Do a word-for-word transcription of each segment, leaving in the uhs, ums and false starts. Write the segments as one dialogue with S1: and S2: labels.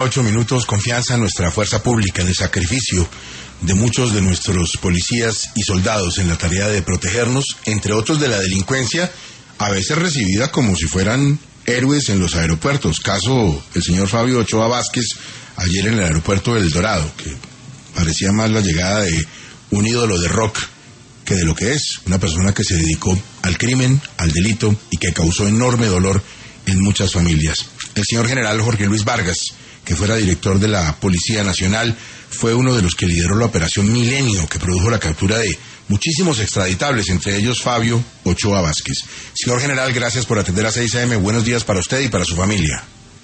S1: Ocho minutos, confianza en nuestra fuerza pública, en el sacrificio de muchos de nuestros policías y soldados en la tarea de protegernos, entre otros de la delincuencia, a veces recibida como si fueran héroes en los aeropuertos. Caso el señor Fabio Ochoa Vázquez, ayer en el aeropuerto del Dorado, que parecía más la llegada de un ídolo de rock que de lo que es, una persona que se dedicó al crimen, al delito y que causó enorme dolor en muchas familias. El señor general Jorge Luis Vargas, que fuera director de la Policía Nacional, fue uno de los que lideró la operación Milenio, que produjo la captura de muchísimos extraditables, entre ellos Fabio Ochoa Vázquez. Señor general, gracias por atender a seis a eme. Buenos días para usted y para su familia.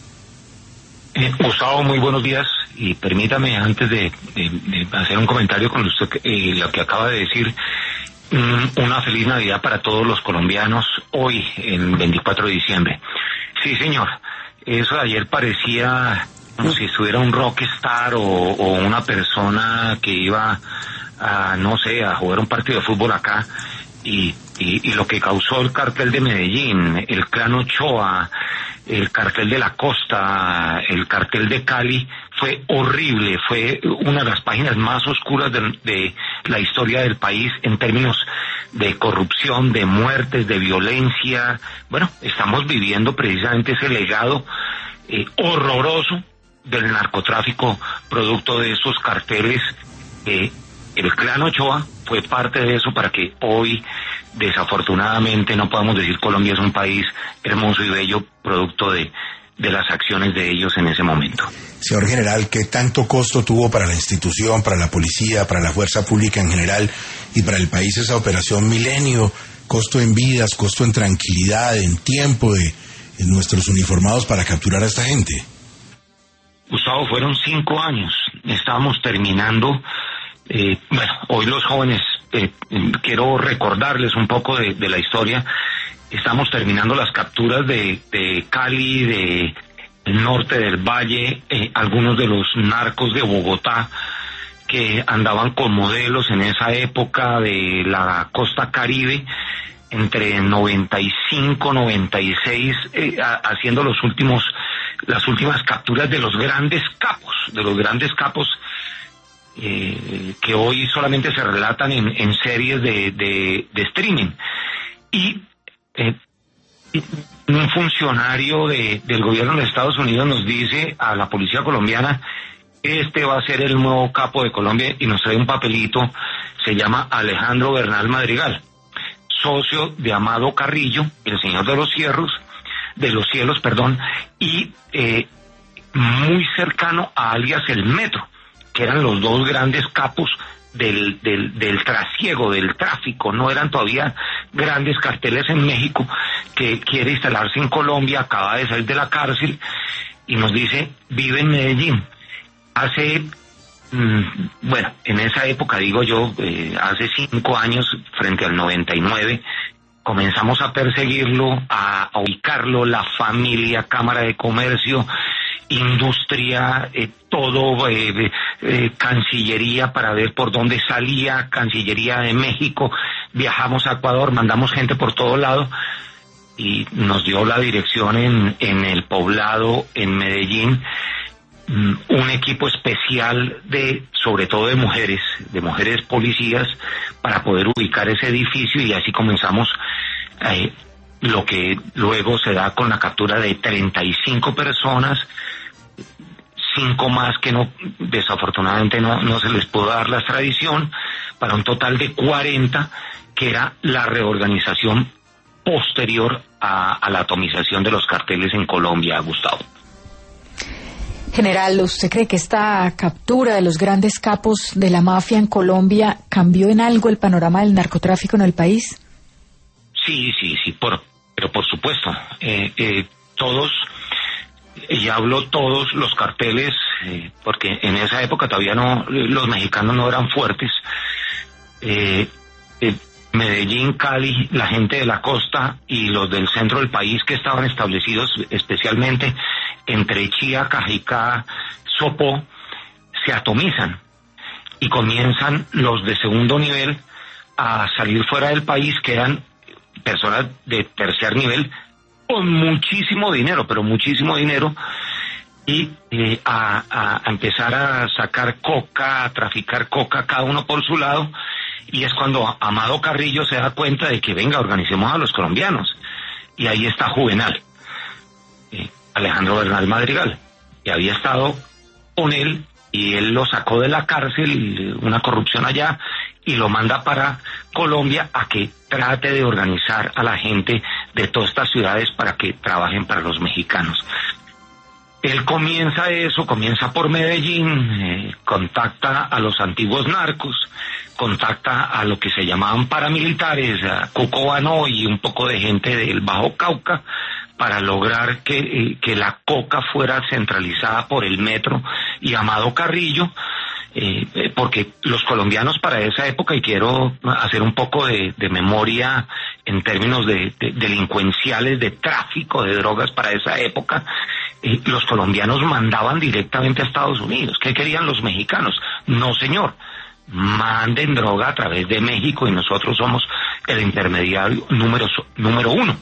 S2: Eh, Gustavo, muy buenos días, y permítame, antes de, de, de hacer un comentario con usted, eh, lo que acaba de decir, um, una feliz Navidad para todos los colombianos hoy, el veinticuatro de diciembre. Sí, señor, eso de ayer parecía como si estuviera un rockstar o, o una persona que iba a, no sé, a jugar un partido de fútbol acá, y, y, y lo que causó el cartel de Medellín, el clan Ochoa, el cartel de la costa, el cartel de Cali, fue horrible, fue una de las páginas más oscuras de, de la historia del país en términos de corrupción, de muertes, de violencia. Bueno, estamos viviendo precisamente ese legado eh, horroroso del narcotráfico, producto de esos carteles. Eh, el clan Ochoa fue parte de eso para que hoy, desafortunadamente, no podamos decir Colombia es un país hermoso y bello, producto de, de las acciones de ellos en ese momento.
S1: Señor general, ¿qué tanto costo tuvo para la institución, para la policía, para la fuerza pública en general y para el país esa operación Milenio? Costo en vidas, costo en tranquilidad, en tiempo de en nuestros uniformados para capturar a esta gente.
S2: Gustavo, fueron cinco años. Estábamos terminando. Eh, bueno, hoy los jóvenes, eh, quiero recordarles un poco de, de la historia. Estamos terminando las capturas de, de Cali, de el norte del Valle, eh, algunos de los narcos de Bogotá que andaban con modelos en esa época de la costa Caribe, entre noventa y cinco, noventa y seis, eh, haciendo los últimos, las últimas capturas de los grandes capos, de los grandes capos eh, que hoy solamente se relatan en, en series de, de, de streaming. Y eh, un funcionario de, del gobierno de Estados Unidos nos dice a la policía colombiana: este va a ser el nuevo capo de Colombia, y nos trae un papelito. Se llama Alejandro Bernal Madrigal, socio de Amado Carrillo, el señor de los cielos, de los cielos, perdón, y eh, muy cercano a alias El Metro, que eran los dos grandes capos del, del, del trasiego, del tráfico. No eran todavía grandes carteles en México, que quiere instalarse en Colombia, acaba de salir de la cárcel, y nos dice: vive en Medellín. Hace, mmm, bueno, en esa época, digo yo, eh, hace cinco años, frente al noventa y nueve, comenzamos a perseguirlo, a, a ubicarlo, la familia, Cámara de Comercio, industria, eh, todo, eh, eh, Cancillería, para ver por dónde salía, Cancillería de México. Viajamos a Ecuador, mandamos gente por todo lado, y nos dio la dirección en, en el Poblado, en Medellín, un equipo especial de, sobre todo de mujeres, de mujeres policías, para poder ubicar ese edificio, y así comenzamos eh, lo que luego se da con la captura de treinta y cinco personas, cinco más que no, desafortunadamente no, no se les pudo dar la extradición, para un total de cuarenta, que era la reorganización posterior a, a la atomización de los carteles en Colombia, Gustavo.
S3: General, ¿usted cree que esta captura de los grandes capos de la mafia en Colombia cambió en algo el panorama del narcotráfico en el país?
S2: Sí, sí, sí, por, pero por supuesto. Eh, eh, todos, y hablo todos los carteles, eh, porque en esa época todavía no, los mexicanos no eran fuertes. Eh, eh, Medellín, Cali, la gente de la costa y los del centro del país, que estaban establecidos especialmente entre Chía, Cajicá, Sopó, se atomizan, y comienzan los de segundo nivel a salir fuera del país, que eran personas de tercer nivel con muchísimo dinero, pero muchísimo dinero, y eh, a, a, a empezar a sacar coca, a traficar coca, cada uno por su lado, y es cuando Amado Carrillo se da cuenta de que, venga, organicemos a los colombianos, y ahí está Juvenal, eh, Alejandro Bernal Madrigal, que había estado con él, y él lo sacó de la cárcel, una corrupción allá, y lo manda para Colombia a que trate de organizar a la gente de todas estas ciudades para que trabajen para los mexicanos. Él comienza eso, comienza por Medellín, eh, contacta a los antiguos narcos, contacta a lo que se llamaban paramilitares, a Cucobano y un poco de gente del Bajo Cauca, para lograr que, eh, que la coca fuera centralizada por el Metro y Amado Carrillo, eh, eh, porque los colombianos para esa época, y quiero hacer un poco de, de memoria en términos de, de delincuenciales, de tráfico de drogas para esa época, eh, los colombianos mandaban directamente a Estados Unidos. ¿Qué querían los mexicanos? No, señor, manden droga a través de México y nosotros somos el intermediario número, número uno.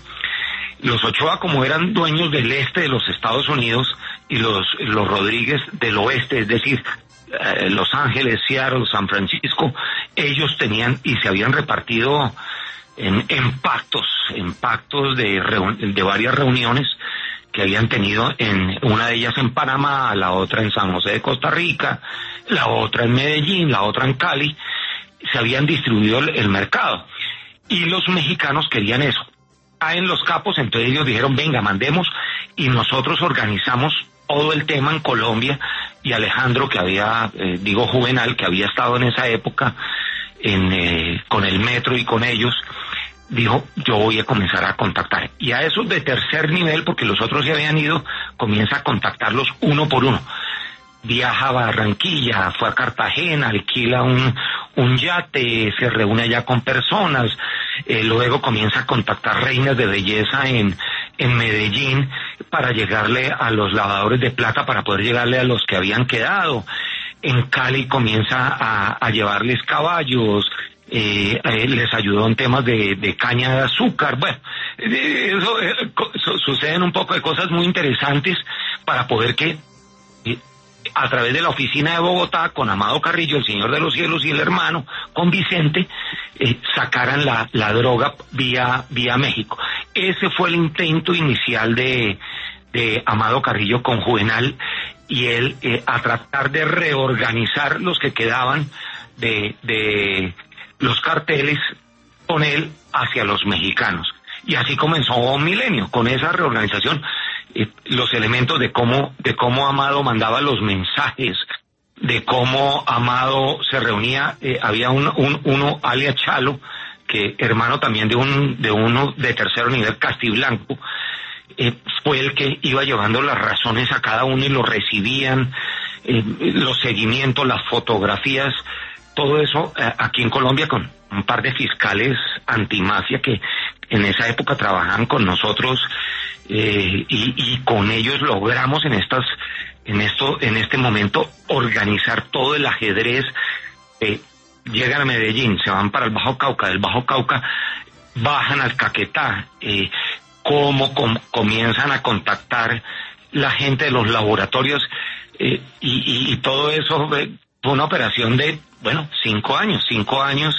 S2: Los Ochoa, como eran dueños del este de los Estados Unidos, y los, los Rodríguez del oeste, es decir, eh, Los Ángeles, Seattle, San Francisco, ellos tenían y se habían repartido en, en pactos, en pactos de, reun, de varias reuniones que habían tenido, en una de ellas en Panamá, la otra en San José de Costa Rica, la otra en Medellín, la otra en Cali. Se habían distribuido el, el mercado, y los mexicanos querían eso. En los capos, entonces ellos dijeron, venga, mandemos, y nosotros organizamos todo el tema en Colombia, y Alejandro, que había, eh, digo Juvenal, que había estado en esa época en, eh, con el Metro y con ellos, dijo, yo voy a comenzar a contactar. Y a esos de tercer nivel, porque los otros ya habían ido, comienza a contactarlos uno por uno. Viaja a Barranquilla, fue a Cartagena, alquila un, un yate, se reúne allá con personas, eh, luego comienza a contactar reinas de belleza en, en Medellín para llegarle a los lavadores de plata, para poder llegarle a los que habían quedado. En Cali comienza a, a llevarles caballos, eh, eh, les ayudó en temas de, de caña de azúcar. Bueno, eh, eso, eh, so, suceden un poco de cosas muy interesantes para poder que eh, a través de la oficina de Bogotá, con Amado Carrillo, el Señor de los Cielos, y el hermano, con Vicente, eh, sacaran la, la droga vía, vía México. Ese fue el intento inicial de, de Amado Carrillo con Juvenal, y él eh, a tratar de reorganizar los que quedaban de, de los carteles con él hacia los mexicanos. Y así comenzó un milenio, con esa reorganización. Eh, los elementos de cómo de cómo Amado mandaba los mensajes, de cómo Amado se reunía, eh, había un, un uno alias Chalo, que hermano también de un de uno de tercer nivel, Castiblanco, eh, fue el que iba llevando las razones a cada uno, y lo recibían, eh, los seguimientos, las fotografías, todo eso eh, aquí en Colombia, con un par de fiscales antimafia que en esa época trabajaban con nosotros. Eh, y, y con ellos logramos en estas, en esto, en este momento organizar todo el ajedrez. Eh, llegan a Medellín, se van para el Bajo Cauca, del Bajo Cauca bajan al Caquetá, eh, cómo com, comienzan a contactar la gente de los laboratorios, eh, y, y, y todo eso eh, fue una operación de, bueno, cinco años, cinco años.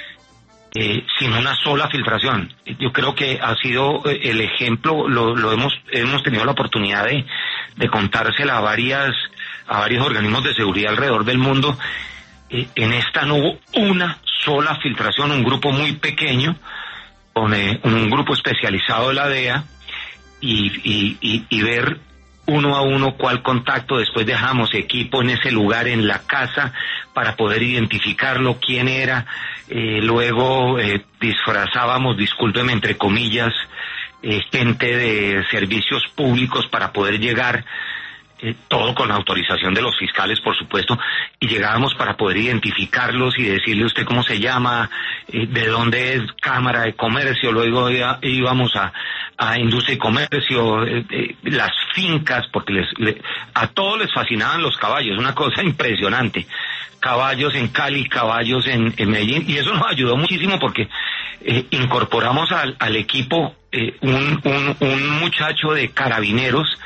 S2: Eh, sin una sola filtración. Yo creo que ha sido eh, el ejemplo, lo, lo hemos hemos tenido la oportunidad de, de contársela a varias a varios organismos de seguridad alrededor del mundo. Eh, en esta no hubo una sola filtración, un grupo muy pequeño, con eh, un grupo especializado de la D E A, y, y, y, y ver uno a uno cuál contacto. Después dejamos equipo en ese lugar, en la casa, para poder identificarlo, quién era. Eh, luego eh, disfrazábamos, discúlpeme, entre comillas, eh, gente de servicios públicos para poder llegar, eh, todo con autorización de los fiscales, por supuesto, y llegábamos para poder identificarlos y decirle usted cómo se llama, eh, de dónde es, Cámara de Comercio. Luego ya íbamos a, a Industria y Comercio, eh, eh, las fincas, porque les, le, a todos les fascinaban los caballos, una cosa impresionante. Caballos en Cali, caballos en, en Medellín, y eso nos ayudó muchísimo porque eh, incorporamos al, al equipo eh, un, un, un muchacho de carabineros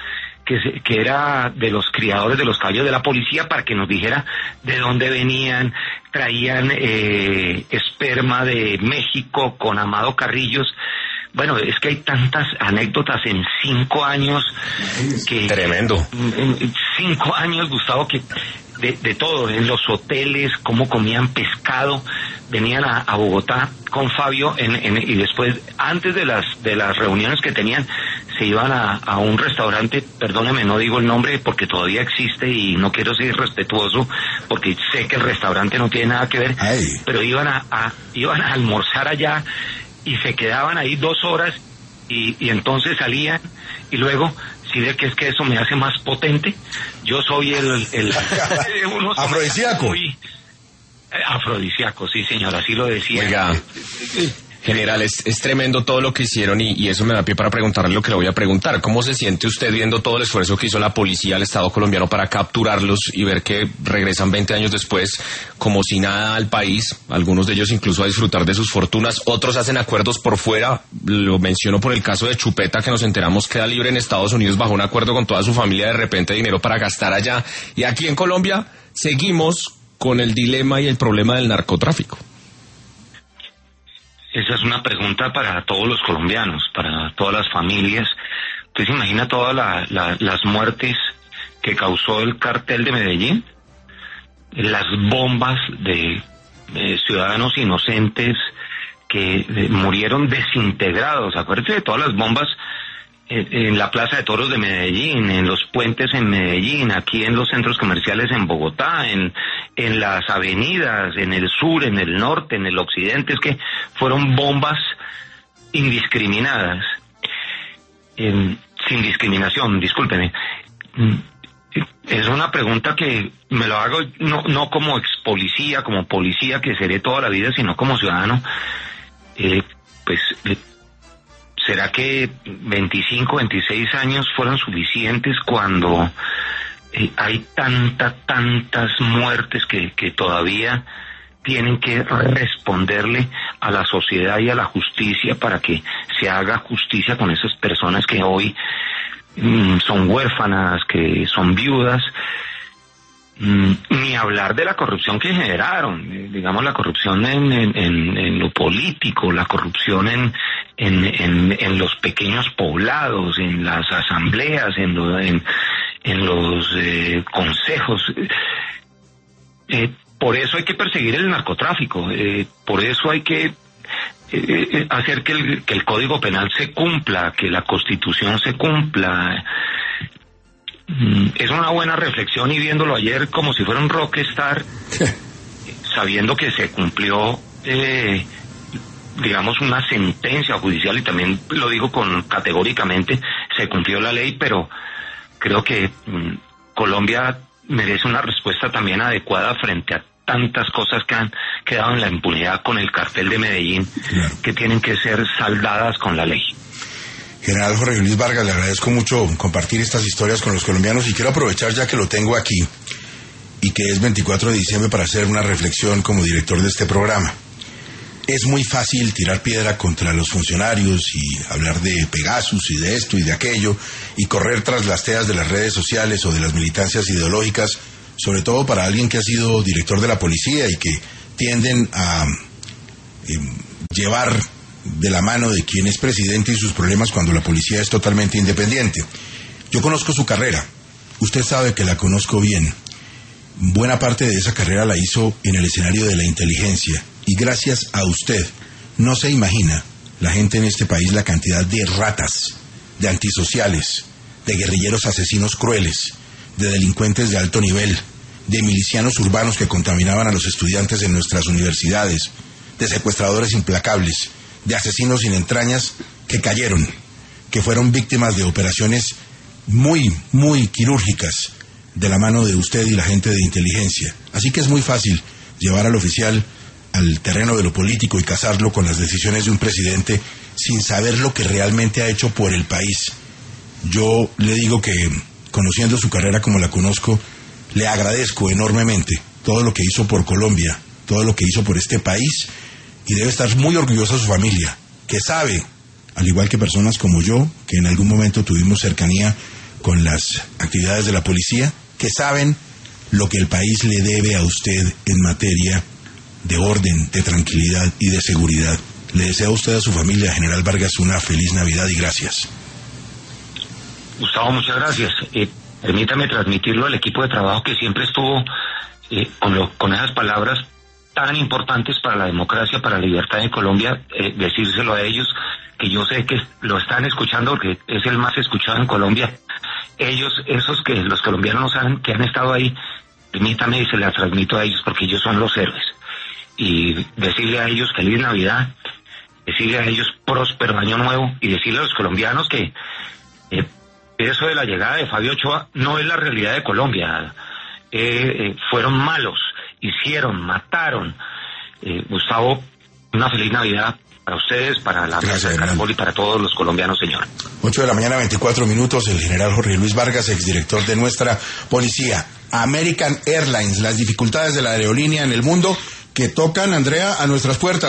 S2: que, se, que era de los criadores de los caballos de la policía, para que nos dijera de dónde venían. Traían eh, esperma de México con Amado Carrillos. Bueno, es que hay tantas anécdotas en cinco años que...
S4: Tremendo.
S2: En cinco años, Gustavo, que de, de todo, en los hoteles, cómo comían pescado, venían a, a Bogotá con Fabio en, en, y después, antes de las de las reuniones que tenían, se iban a, a un restaurante, perdóneme, no digo el nombre porque todavía existe y no quiero ser irrespetuoso porque sé que el restaurante no tiene nada que ver, Ay. pero iban a, a iban a almorzar allá y se quedaban ahí dos horas y, y entonces salían y luego, si ve que es que eso me hace más potente, yo soy el... el
S1: afrodisíaco.
S2: Muy, afrodisíaco, sí señor, así lo decía.
S4: Oiga, general, es, es tremendo todo lo que hicieron y, y eso me da pie para preguntarle lo que le voy a preguntar. ¿Cómo se siente usted viendo todo el esfuerzo que hizo la policía, el Estado colombiano para capturarlos y ver que regresan veinte años después como si nada al país? Algunos de ellos incluso a disfrutar de sus fortunas, otros hacen acuerdos por fuera. Lo menciono por el caso de Chupeta, que nos enteramos queda libre en Estados Unidos bajo un acuerdo con toda su familia, de repente dinero para gastar allá. Y aquí en Colombia seguimos con el dilema y el problema del narcotráfico.
S2: Esa es una pregunta para todos los colombianos, para todas las familias. ¿Usted se imagina todas la, la, las muertes que causó el cartel de Medellín? Las bombas de, de ciudadanos inocentes que de, murieron desintegrados. Acuérdense de todas las bombas en, en la Plaza de Toros de Medellín, en los puentes en Medellín, aquí en los centros comerciales en Bogotá, en, en las avenidas, en el sur, en el norte, en el occidente. Es que fueron bombas indiscriminadas, eh, sin discriminación, discúlpeme. Es una pregunta que me lo hago no, no como ex policía, como policía que seré toda la vida, sino como ciudadano. Eh, pues, eh, ¿será que veinticinco, veintiséis años fueron suficientes cuando eh, hay tantas, tantas muertes que, que todavía tienen que responderle a la sociedad y a la justicia para que se haga justicia con esas personas que hoy mm, son huérfanas, que son viudas? Mm, ni hablar de la corrupción que generaron, eh, digamos la corrupción en, en, en, en lo político, la corrupción en, en, en, en los pequeños poblados, en las asambleas, en, lo, en, en los eh, consejos. Eh, por eso hay que perseguir el narcotráfico, eh, por eso hay que eh, hacer que el, que el Código Penal se cumpla, que la Constitución se cumpla. Es una buena reflexión, y viéndolo ayer como si fuera un rockstar, sabiendo que se cumplió, eh, digamos, una sentencia judicial, y también lo digo con categóricamente, se cumplió la ley, pero creo que mm, Colombia merece una respuesta también adecuada frente a tantas cosas que han quedado en la impunidad con el cartel de Medellín, claro, que tienen que ser saldadas con la ley.
S1: General Jorge Luis Vargas, le agradezco mucho compartir estas historias con los colombianos y quiero aprovechar, ya que lo tengo aquí y que es veinticuatro de diciembre, para hacer una reflexión como director de este programa. Es muy fácil tirar piedra contra los funcionarios y hablar de Pegasus y de esto y de aquello y correr tras las teas de las redes sociales o de las militancias ideológicas, sobre todo para alguien que ha sido director de la policía y que tienden a eh, llevar de la mano de quien es presidente y sus problemas cuando la policía es totalmente independiente. Yo conozco su carrera, usted sabe que la conozco bien. Buena parte de esa carrera la hizo en el escenario de la inteligencia, y gracias a usted, no se imagina la gente en este país la cantidad de ratas, de antisociales, de guerrilleros asesinos crueles, de delincuentes de alto nivel, de milicianos urbanos que contaminaban a los estudiantes en nuestras universidades, de secuestradores implacables, de asesinos sin entrañas que cayeron, que fueron víctimas de operaciones muy, muy quirúrgicas de la mano de usted y la gente de inteligencia. Así que es muy fácil llevar al oficial al terreno de lo político y casarlo con las decisiones de un presidente sin saber lo que realmente ha hecho por el país. Yo le digo que, conociendo su carrera como la conozco, le agradezco enormemente todo lo que hizo por Colombia, todo lo que hizo por este país. Y debe estar muy orgullosa su familia, que sabe, al igual que personas como yo, que en algún momento tuvimos cercanía con las actividades de la policía, que saben lo que el país le debe a usted en materia de orden, de tranquilidad y de seguridad. Le deseo a usted, a su familia, General Vargas, una feliz Navidad y gracias.
S2: Gustavo, muchas gracias. Eh, permítame transmitirlo al equipo de trabajo que siempre estuvo eh, con, lo, con esas palabras tan importantes para la democracia, para la libertad en Colombia, eh, decírselo a ellos, que yo sé que lo están escuchando porque es el más escuchado en Colombia. Ellos, esos que los colombianos no saben, que han estado ahí, permítame y se las transmito a ellos porque ellos son los héroes. Y decirle a ellos feliz Navidad, decirle a ellos próspero año nuevo y decirle a los colombianos que eh, eso de la llegada de Fabio Ochoa no es la realidad de Colombia. Eh, eh, fueron malos, hicieron, mataron. Eh, Gustavo, una feliz Navidad para ustedes, para la Mesa de Caracol y para todos los colombianos, señor.
S1: ocho de la mañana, veinticuatro minutos, el general Jorge Luis Vargas, exdirector de nuestra policía. American Airlines, las dificultades de la aerolínea en el mundo que tocan, Andrea, a nuestras puertas.